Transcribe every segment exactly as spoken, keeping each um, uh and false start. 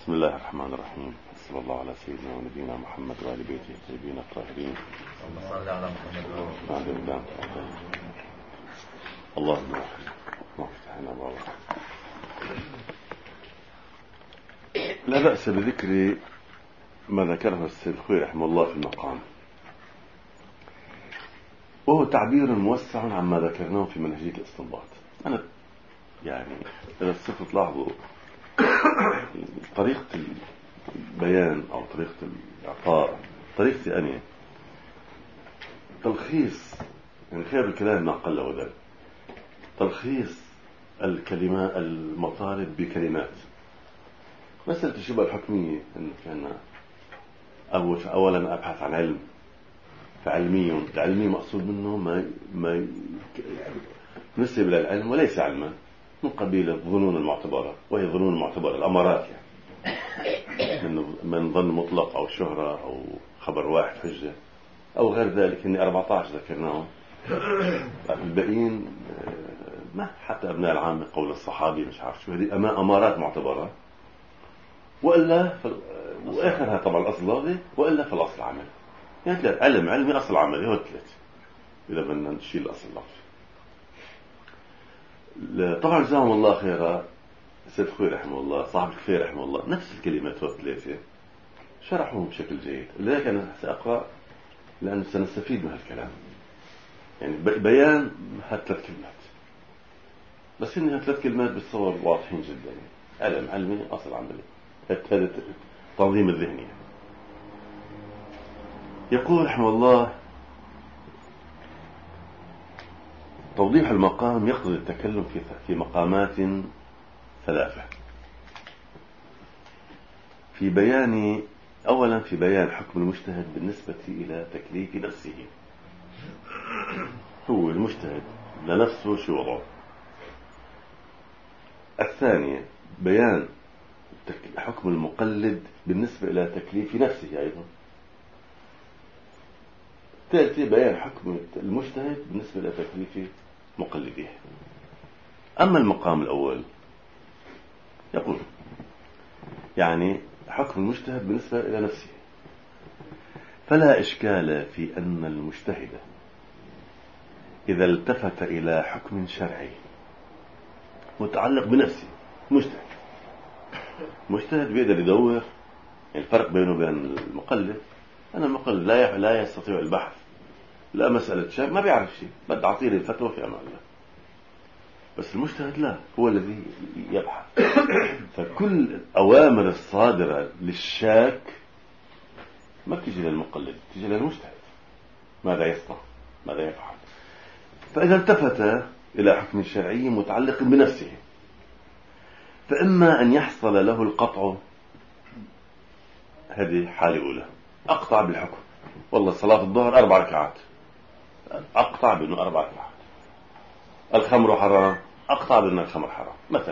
بسم الله الرحمن الرحيم. صلى الله على سيدنا ونبينا محمد وآل بيته الطيبين الطاهرين. اللهم صل على محمد وعلى آله وصحبه. اللهم افتحنا بارك. لا بأس بذكر ما ذكره السيد الخوئي رحمه الله في المقام، وهو تعبير موسع عما ذكرناه في منهجية الاستنباط. أنا يعني إذا الصفة تلاحظوا طريقة البيان أو طريقة الإعطاء، طريقتي أنا تلخيص، يعني خير الكلام ما قل ودل، تلخيص الكلمات المطالب بكلمات. مسألة الشبهة الحكمية إن كان أولا أبحث عن علم، فعلمي العلمي مقصود منه ما ما نسب إلى العلم وليس علما، من قبيل الظنون المعتبرة، وهي ظنون المعتبرة الأمارات، يعني من من ظن مطلق أو شهرة أو خبر واحد حجة أو غير ذلك. إني أربعة عشر ذكرناهم، الباقيين ما حتى أبناء العامة قول الصحابي مش عارف شو، هذه أمارات معتبرة، وإلا وآخرها طبعا الأصل لغوي، وإلا في الأصل عمل. يعني ثلاث: علم علمي أصل عملي، هو ثلاث إذا بدنا نشيل الأصل اللغوي. طبعا جزاهم الله خيرا السيد الخوئي رحمه الله، صاحب الكفاية رحمه الله، نفس الكلمات والثلاثة شرحوهم بشكل جيد. لذلك أنا سأقرأ لأن سنستفيد من هالكلام، يعني بيان هالثلاث كلمات، بس إنها ثلاث كلمات بالصور واضحين جدا. يعني علم علمي أصل عملي، هذا تنظيم الذهني. يقول رحمه الله: توضيح المقام يقتضي التكلم في في مقامات ثلاثة. في بيان، أولا في بيان حكم المجتهد بالنسبة إلى تكليف نفسه، هو المجتهد لنفسه شو وضعه. الثانية بيان حكم المقلد بالنسبة إلى تكليف نفسه أيضا. الثالثة بيان حكم المجتهد بالنسبة إلى تكليف مقلده. أما المقام الأول يقول يعني حكم المجتهد بالنسبة إلى نفسه، فلا إشكال في أن المجتهد إذا التفت إلى حكم شرعي متعلق بنفسه، مجتهد مجتهد بيقدر يدور. يعني الفرق بينه وبين المقلد، أنا المقلد لا لا يستطيع البحث، لا مسألة شيء ما بيعرف شيء، بدي أعطيه الفتوى في أمان الله. بس المجتهد لا، هو الذي يبحث. فكل الأوامر الصادرة للشاك ما تجي للمقلد، تجي للمجتهد. ماذا يصنع؟ ماذا يفعل؟ فإذا التفت إلى حكم شرعي متعلق بنفسه، فإما أن يحصل له القطع، هذه حالة أولى، أقطع بالحكم، والله صلاة الظهر أربع ركعات، أقطع بأنه أربع ركعات. الخمر حرام، أقطع بأن الخمر حرام مثلا.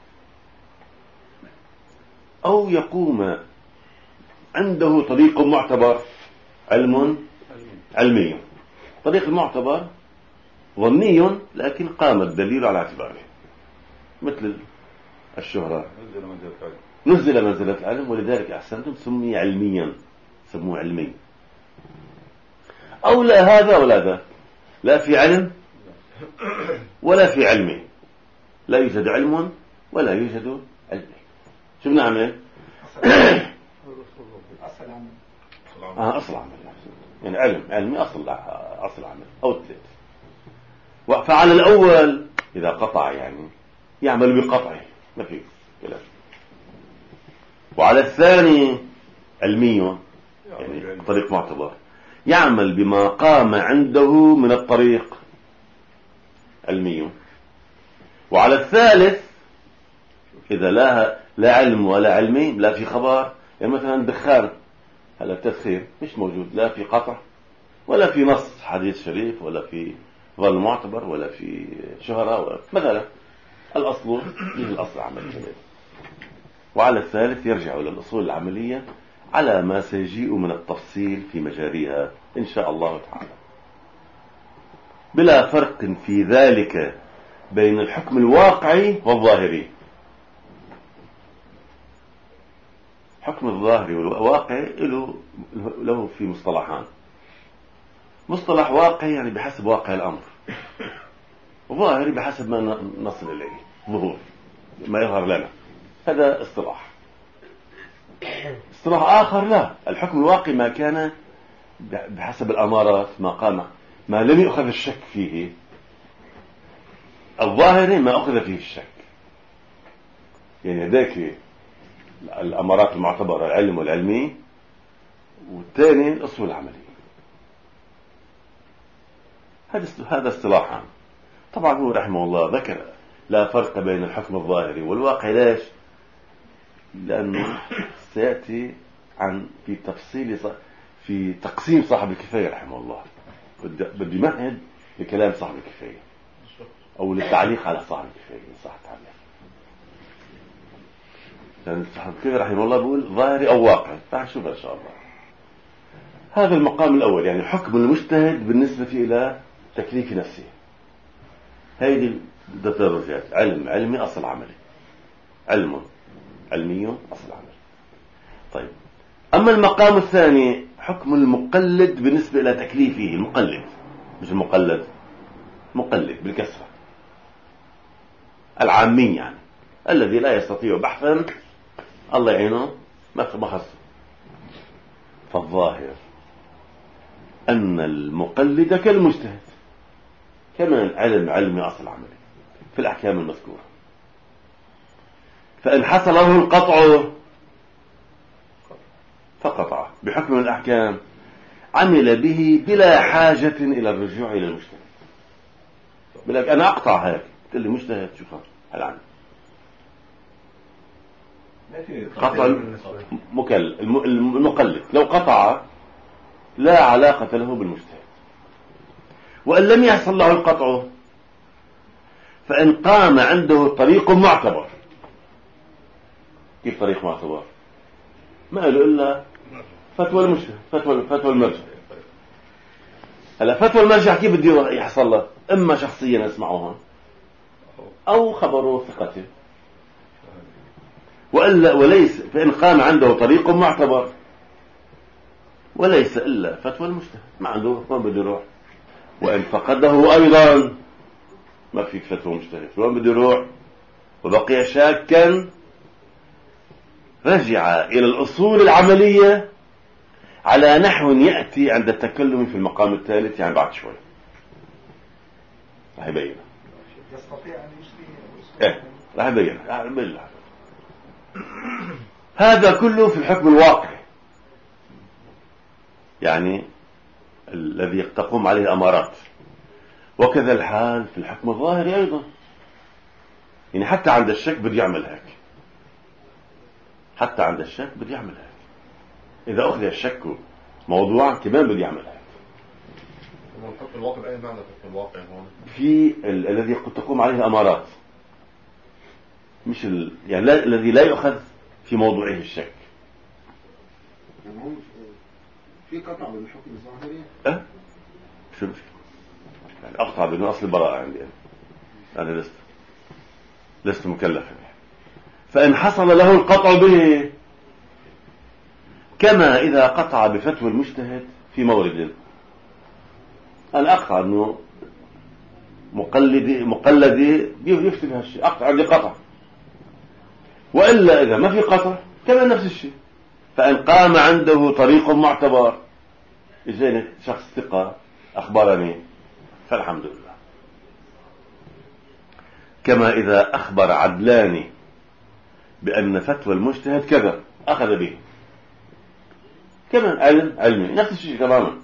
أو يقوم عنده طريق معتبر، علم علمي، طريق المعتبر ظني لكن قام الدليل على اعتباره، مثل الشهرة نزل منزلة العلم، ولذلك أحسنتم سمي علميا، سموه علمي. أو لا هذا ولا ذا، لا في علم ولا في علمي، لا يوجد علم ولا يوجد علمي. شو بنعمل؟ أصل عمل. آه أصل عمل، يعني علم علمي أصل أصل عمل أو ثلاث. فعلى الأول إذا قطع يعني يعمل بقطعه، ما في كلام. وعلى الثاني علمي، يعني طريق معتبر، يعمل بما قام عنده من الطريق، علمي. وعلى الثالث إذا لا لا علم ولا علمي، لا في خبر، يعني مثلا دخان، هذا التدخين مش موجود، لا في قطع ولا في نص حديث شريف ولا في ظن معتبر ولا في شهرة ولا مثلا. الأصل يجي الأصل عملي. وعلى الثالث يرجع إلى الأصول العملية على ما سيجيء من التفصيل في مجاريها إن شاء الله تعالى، بلا فرق في ذلك بين الحكم الواقعي والظاهري. حكم الظاهري والواقع له له في مصطلحان. مصطلح واقعي يعني بحسب واقع الأمر، وظاهري بحسب ما نصل إليه، ظهور ما يظهر لنا، هذا اصطلاح. اصطلاح آخر لا، الحكم الواقعي ما كان بحسب الأمارات، ما قام ما لم يؤخذ الشك فيه. الظاهري ما أخذ فيه الشك، يعني ذاك الأمارات المعتبرة، العلم والعلمي، والثاني الأصول العملية. هذا هذا اصطلاحا. طبعا هو رحمه الله ذكر لا فرق بين الحكم الظاهري والواقع. ليش؟ لأنه سيأتي عن في تفصيل في تقسيم صاحب الكفاية رحمه الله. بدي مهد لكلام صاحب الكفاية أو للتعليق على صاحب الكفاية، صح التعليق. لأن صاحب الكفاية رحمه الله بيقول ظاهري أو واقعي، فهنشوف إن شاء الله. هذا المقام الأول، يعني حكم المجتهد بالنسبة إلى تكليف نفسه. هذه الدرجات: علم علمي أصل عملي، علم علمي أصل عملي. طيب، أما المقام الثاني حكم المقلد بالنسبة إلى تكليفه. المقلد مش المقلد، مقلد بالكسرة، العامي يعني الذي لا يستطيع بحثا الله يعينه ما خصه. فالظاهر أن المقلد كالمجتهد، كمان علم علمي أصل عملي في الأحكام المذكورة. فإن حصل له القطع فقطع بحكم من الأحكام، عمل به بلا حاجة إلى الرجوع إلى المجتهد. بلك أنا أقطع هيك، تقول لي مجتهد شو خاطر هل عمل قطع مكل المقلد لو قطع لا علاقة له بالمجتهد. وإن لم يحصل له القطع فإن قام عنده طريق معتبر. كيف طريق معتبر؟ ما له إلا فتوى المجتهد، فتوى فتوى المرجع. هلا فتوى المرجع كيف بده يحصل له؟ إما شخصيا يسمعوها أو خبره ثقته، وإلا وليس. فإن قام عنده طريق معتبر وليس إلا فتوى المجتهد، ما عنده ما بده يروح. وإن فقده أيضا ما في فتوى مجتهد، وين بده يروح؟ وبقي شاكا، رجع إلى الأصول العملية على نحو يأتي عند التكلم في المقام الثالث، يعني بعد شوي راح يبين. يستطيع أن يشتري إيه راح يبين بالله. هذا كله في الحكم الواقعي، يعني الذي تقوم عليه الأمارات. وكذا الحال في الحكم الظاهري أيضا، يعني حتى عند الشك بده يعمل هيك، حتى عند الشك بده يعمل هيك. إذا أخذ الشك موضوعا كمان بده يعمل هيك. الحكم الواقع أي معنى الحكم الواقع هون؟ في ال... الذي قد تقوم عليه الأمارات، مش ال... يعني لا... الذي لا يؤخذ في موضوعه الشك. في قطع بالحكم الظاهري؟ أه؟ شو مش يعني أقطع بدون أصل البراءة عندي أنا, أنا لست لست مكلفا. فإن حصل له القطع به كما إذا قطع بفتوى المجتهد في مورد. أنا أقطع أنه مقلدي مقلدي يفتي بهالشيء، أقطع عندي قطع. وإلا إذا ما في قطع كمان نفس الشيء. فإن قام عنده طريق معتبر، إجاني شخص ثقة أخبرني فالحمد لله. كما إذا أخبر عدلان بأن فتوى المجتهد كذا أخذ به، كمان علم علمي نفس الشيء تماما.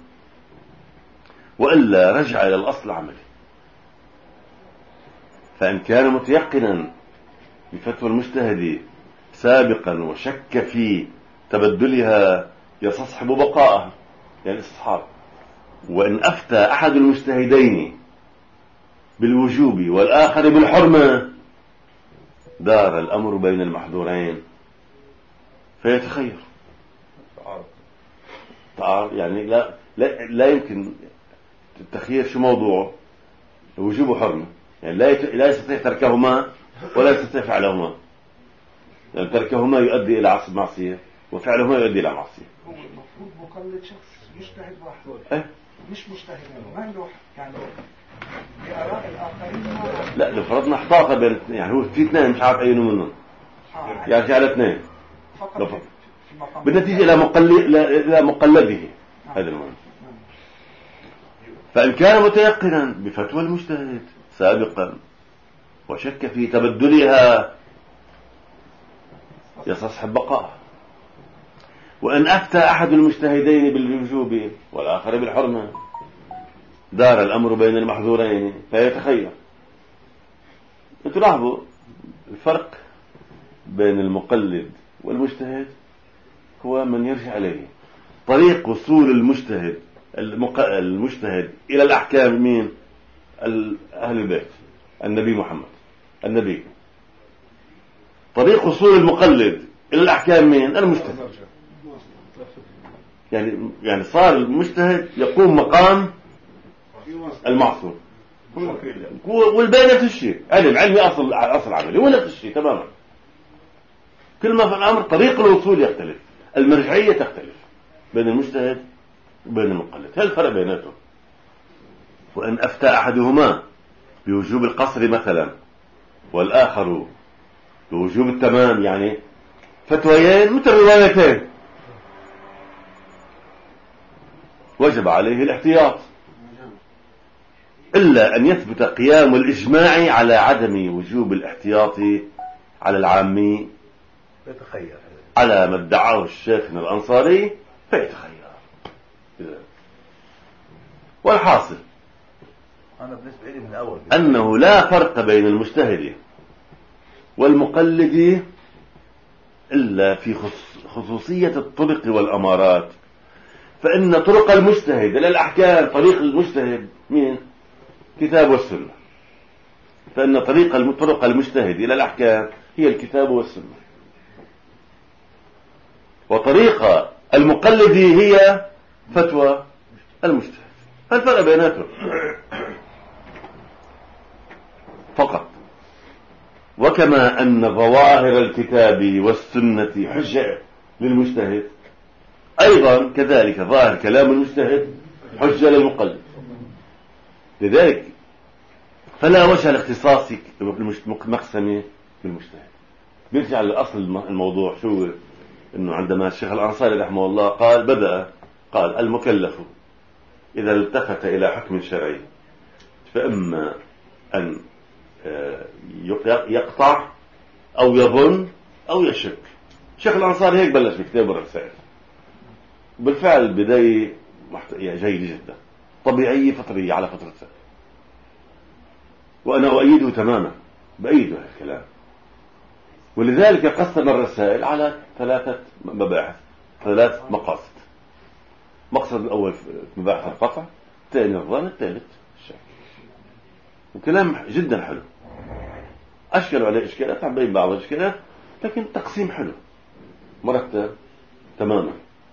وإلا رجع إلى الأصل العملي. فإن كان متيقنا بفتوى المجتهد سابقا وشك في تبدلها يستصحب بقاءها، يعني استصحاب. وإن أفتى أحد المجتهدين بالوجوب والآخر بالحرمة دار الأمر بين المحظورين فيتخير. تعارض يعني لا لا, لا يمكن التخيير. شو موضوعه؟ وجوب وحرمة، يعني لا لا يستطيع تركهما ولا يستطيع فعلهما، يعني تركهما يؤدي إلى عصب معصية وفعله ما يؤدي إلى معصية. هو المفروض مقلد شخص مجتهد واحد إيه؟ مش مجتهد ما له يعني بآراء الآخرين ما لا لو فرضنا احتاط بين الاثنين، يعني هو في اثنين مش عارف أينه منهم، آه. يعني على اثنين فقط لو في فرض. في مقام بالنتيجة إلى مقلد إلى مقلده هذا المهم. فإن كان متيقنا بفتوى المجتهد سابقا وشك في تبدلها يستصحب بقاء. وإن أفتى أحد المجتهدين بالوجوب والآخر بالحرمة دار الأمر بين المحظورين فيتخير. تلاحظوا الفرق بين المقلد والمجتهد هو من يرجع إليه طريق وصول المجتهد المجتهد إلى الأحكام. مين؟ أهل البيت النبي محمد النبي. طريق وصول المقلد إلى الأحكام مين؟ المجتهد. يعني يعني صار المجتهد يقوم مقام المعصوم، والبين نفس الشيء، علم علمي أصل أصل عملي هو نفس الشيء تماما. كل ما في الأمر طريق الوصول يختلف، المرجعية تختلف بين المجتهد وبين المقلد. هل الفرق بيناتهم؟ وأن أفتى أحدهما بوجوب القصر مثلا والآخر بوجوب التمام، يعني فتويين مثل روايتين، وجب عليه الاحتياط إلا أن يثبت قيام الإجماع على عدم وجوب الاحتياط على العامي يتخير على ما ادعاه الشيخ الأنصاري فيتخير. والحاصل أنا بالنسبة لي من الأول أنه لا فرق بين المجتهد والمقلد إلا في خصوصية الطرق والأمارات. فإن طرق المجتهد إلى الأحكام طريق المجتهد مين؟ كتاب والسنة. فإن طريق طرق المجتهد إلى الأحكام هي الكتاب والسنة، وطريقة المقلد هي فتوى المجتهد. فالفرق بيناتهم فقط. وكما أن ظواهر الكتاب والسنة حجة للمجتهد، أيضا كذلك ظاهر كلام المجتهد حجة للمقلد. لذلك فلا وجه لاختصاص مقسمة بالمجتهد. بيرجع لأصل الموضوع شو؟ إنه عندما الشيخ الأنصاري رحمه الله قال بدأ قال المكلف إذا التفت إلى حكم شرعي فإما أن يقطع أو يظن أو يشك. الشيخ الأنصاري هيك بلش بكتاب الرسائل. بالفعل بداية جيدة جدا طبيعية فطرية على فطرتها، وأنا أؤيده تماما، بأيده الكلام. ولذلك قسم الرسائل على ثلاثة مباحث، ثلاث مقاصد. مقصد الأول مباحث القطع، الثاني الظن، الثالث الشك. وكلام جدا حلو، أشكلوا عليه إشكالات، عم بين بعض الإشكالات، لكن تقسيم حلو مرتب تماما.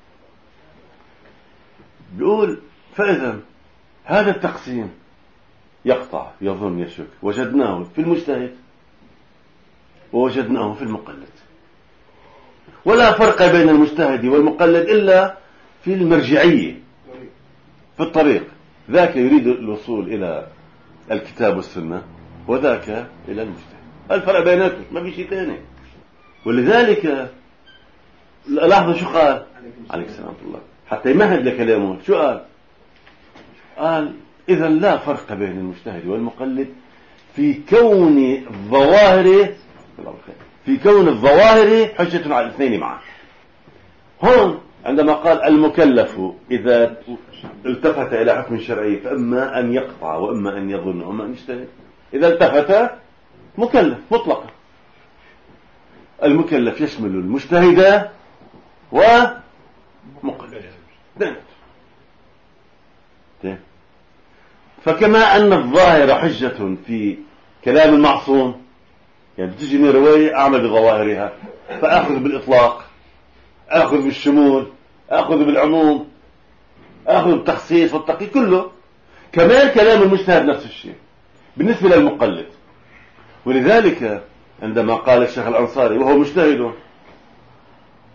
بيقول فإذا هذا التقسيم يقطع يظن يشك وجدناه في المجتهد ووجدناه في المقلد، ولا فرق بين المجتهد والمقلد إلا في المرجعية في الطريق. ذاك يريد الوصول إلى الكتاب والسنة وذاك إلى المجتهد. الفرق بيناتهم ما في شيء ثاني. ولذلك لاحظوا شو قال عليك السلام ورحمة الله حتى يمهد لكلامه. شو قال؟ قال إذا لا فرق بين المجتهد والمقلد في كون الظواهر في كون الظواهر حجة على الاثنين معا. هون عندما قال المكلف إذا التفت إلى حكم شرعي فإما أن يقطع وإما أن يظن وإما أن يجتهد. إذا التفت مكلف مطلقا. المكلف يشمل المجتهد ومقلد. فكما أن الظاهر حجة في كلام المعصوم، يعني تجيني رواية أعمل بظواهرها فأخذ بالإطلاق، أخذ بالشمول، أخذ بالعموم، أخذ بالتخصيص والتقييد كله. كمان كلام المجتهد نفس الشيء بالنسبة للمقلد. ولذلك عندما قال الشيخ الأنصاري وهو مجتهد، قال إذا لا فرق بين المجتهد والمقلد في كون الظواهر حجة على الاثنين معا. هون عندما قال المكلف إذا التفت إلى حكم شرعي فإما أن يقطع وإما أن يظن وإما أن يجتهد. إذا التفت مكلف مطلقا. المكلف يشمل المجتهد ومقلد. فكما أن الظاهر حجة في كلام المعصوم، يعني تجيني رواية أعمل بظواهرها فأخذ بالإطلاق، أخذ بالشمول، أخذ بالتخصيص والتقييد كله. كمان كلام المجتهد نفس الشيء بالنسبة للمقلد.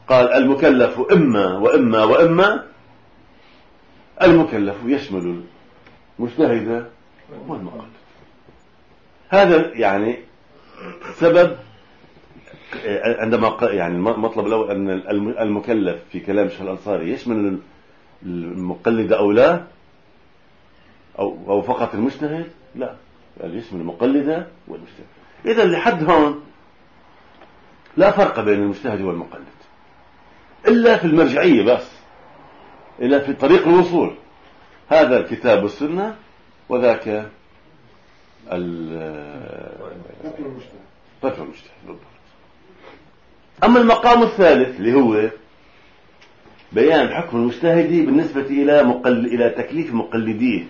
قال المكلف إما وإما وإما، المكلف يشمل المجتهد والمقلد. هذا يعني سبب عندما يعني المطلب الأول أن المكلف في كلام الشيخ الأنصاري يشمل المقلد أو لا، أو أو فقط المجتهد، لا، يعني يشمل المقلد والمجتهد. إذا لحد هون لا فرق بين المجتهد والمقلد إلا في المرجعية بس، إلا في طريق الوصول، هذا الكتاب والسنة وذاك فتوى المجتهد. أما المقام الثالث اللي هو بيان حكم المجتهد بالنسبة إلى مقل... إلى تكليف مقلديه،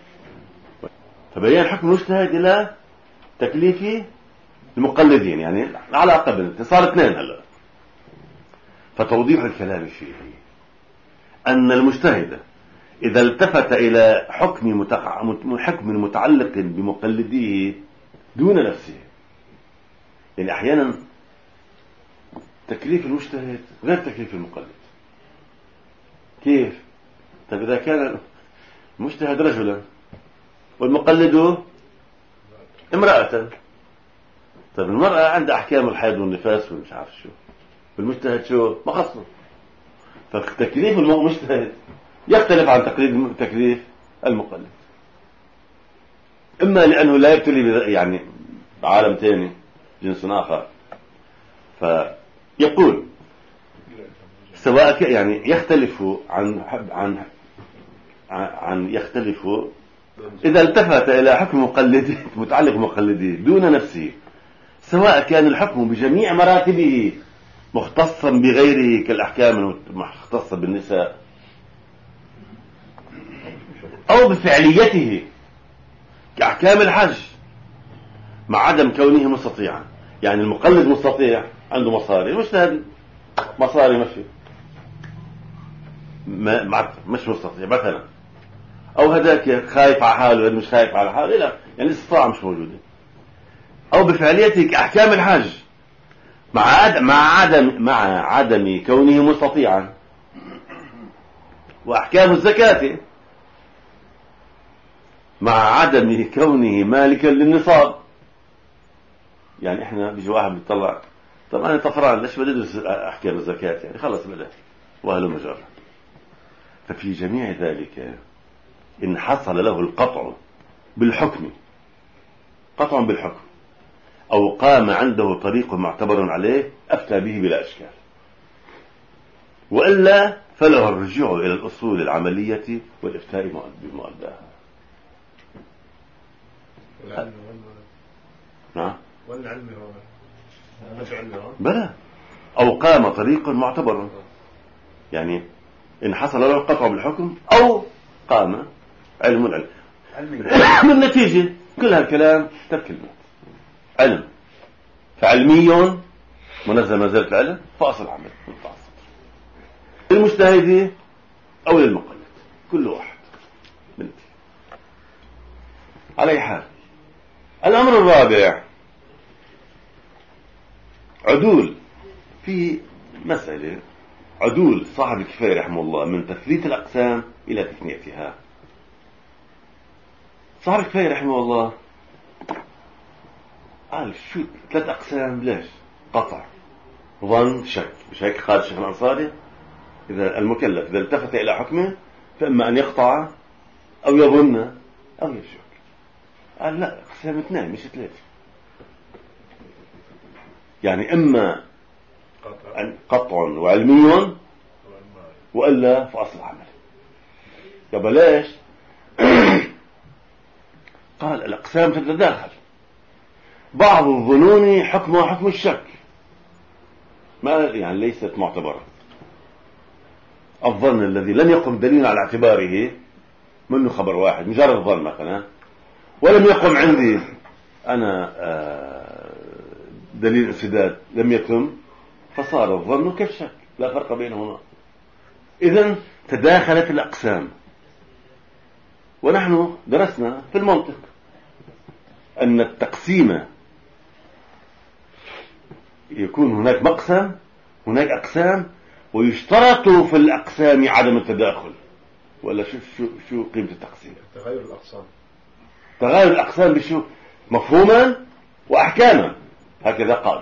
فبيان حكم المجتهد إلى تكليف المقلدين، يعني على قبل صار اثنين هلا. فتوضيح الكلام فيه أن المجتهد إذا التفت إلى حكم متع... حكم متعلق بمقلديه دون نفسه، يعني أحيانا تكليف المجتهد غير تكليف المقلد. كيف؟ طيب إذا كان المجتهد رجلا والمقلد امرأة، طيب المرأة عندها أحكام الحيض والنفاس ومش عارف شو، والمجتهد شو ما خصه. فتكليف المجتهد يختلف عن تقليد تكليف المقلد، إما لأنه لا يبتلي يعني عالم ثاني جنس آخر، فيقول سواء يعني يختلف عن عن عن يختلف إذا التفت إلى حكم مقلدي متعلق بمقلديه دون نفسه، سواء كان الحكم بجميع مراتبه مختصا بغيره كالأحكام المختصة بالنساء، أو بفعليته كأحكام الحج مع عدم كونه مستطيعا. يعني المقلد مستطيع عنده مصاري، المجتهد مصاري مشي ما مش مستطيع مثلا، أو هذاك خايف على حاله وهذا مش خايف على حاله، لا يعني الاستطاعة مش موجودة. أو بفعليته كأحكام الحج مع عدم مع عدم مع عدم كونه مستطيعا، وأحكام الزكاة مع عدم كونه مالكا للنصاب. يعني احنا بيجي واحد بيطلع طبعا انا طفران ليش بدي ادرس احكام الزكاة، يعني خلص بدأ واهله مجرد. ففي جميع ذلك ان حصل له القطع بالحكم، قطع بالحكم، او قام عنده طريق معتبر عليه افتى به بلا اشكال، والا فله الرجوع الى الاصول العملية والافتاء بمؤداها. نعم والعلم هو بلى، أو قام طريق معتبر، يعني إن حصل له القطع بالحكم أو قام علم العلم من النتيجة كل هالكلام ثلاث كلمات: علم، فعلمي منزل منزلة العلم، فأصل عمل متعصب للمجتهد أو للمقلد كل واحد من على أي حال. الأمر الرابع عدول في مسألة عدول صاحب الكفاية رحمه الله من تثليث الأقسام إلى تثنيتها. صاحب الكفاية رحمه الله قال شو ثلاث أقسام، ليش؟ قطع، ظن، شك. مش هيك قال الشيخ الأنصاري؟ إذا المكلف إذا التفت إلى حكمه فإما أن يقطع أو يظن أو يشك. قال لا، أقسام اثنين مش ثلاثة، يعني إما قطع وعلمي وإلا فأصل عمل. يبقى ليش؟ قال الأقسام تتداخل، بعض الظنون حكمها حكم الشك، ما يعني ليست معتبرة. الظن الذي لم يقم دليل على اعتباره منه خبر واحد، مجرد ظن مثلا، ولم يقم عندي أنا دليل انسداد، لم يتم، فصار الظن كالشك، لا فرق بينهما. إذن تداخلت الأقسام. ونحن درسنا في المنطق أن التقسيم يكون هناك مقسم، هناك أقسام ويشترط في الأقسام عدم التداخل، ولا شو شو شو قيمة التقسيم؟ تغير الأقسام. تغير الأقسام بشو؟ مفهوما وأحكاما، هكذا قال.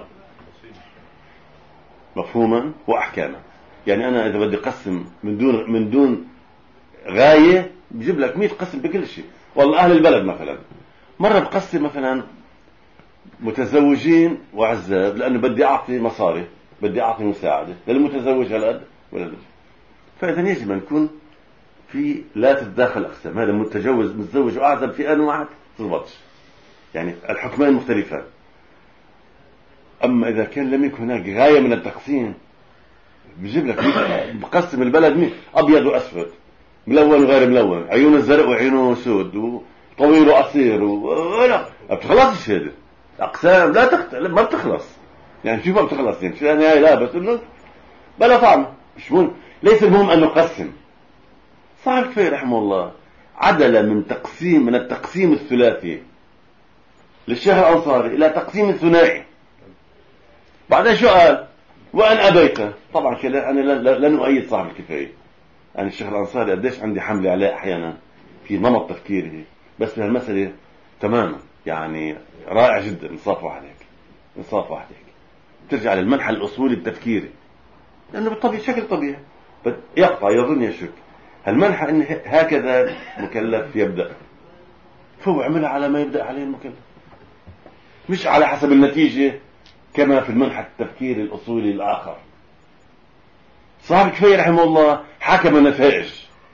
مفهوما وأحكاما، يعني أنا إذا بدي أقسم من دون من دون غاية بجيب لك مية قسم بكل شيء. والله أهل البلد مثلا مرة بقسم مثلا متزوجين وعزاب، لأنه بدي أعطي مصاري، بدي أعطي مساعدة للمتزوج هالقد ولا لا. فإذا يجب أن يكون في لا تتداخل أقسام، هذا متجوز متزوج وأعزب في آن واحد تضبطش، يعني الحكمان مختلفان. أما إذا كان لم يكن هناك غاية من التقسيم بجيب لك بقسم البلد مين أبيض وأسود، ملون وغير ملون، عيونه زرق وعيونه سود، وطويل وقصير، ولا ما بتخلصش هذا أقسام، لا تخت... ما بتخلص، يعني شو ما بتخلص، يعني شو يعني لا بس إنه بلا طعم. مش مهم، ليس المهم أن نقسم. صاحب الكفاية رحمه الله عدل من تقسيم من التقسيم الثلاثي للشيخ الأنصاري إلى تقسيم ثنائي. بعدين شو قال؟ وأن أبيت. طبعا كلا أنا لن أؤيد صاحب الكفاية، أنا الشيخ الأنصاري قديش عندي حملة عليه أحيانا في نمط تفكيره، بس بهالمسألة تماما يعني رائع جدا. انصاف واحد هيك، انصاف واحد هيك ترجع للمنحى الأصولي التفكيري، لأنه بالطبيعي شكل طبيعي يقطع يظن يشك هالمنحى إن هكذا مكلف يبدأ، فهو عملها على ما يبدأ عليه المكلف، مش على حسب النتيجة كما في المنحى التفكيري الأصولي الآخر. صاحب الكفاية رحمه الله حكم النتائج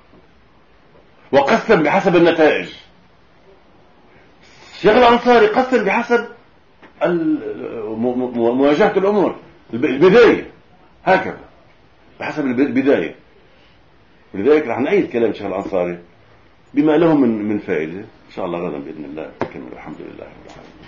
وقسم بحسب النتائج. الشيخ الأنصاري قسم بحسب مواجهة الأمور، البداية هكذا بحسب البداية. ولذلك رح نأيد كلام الشيخ الأنصاري بما له من من فائدة. إن شاء الله غدا بإذن الله نكمل. الحمد لله رب العالمين.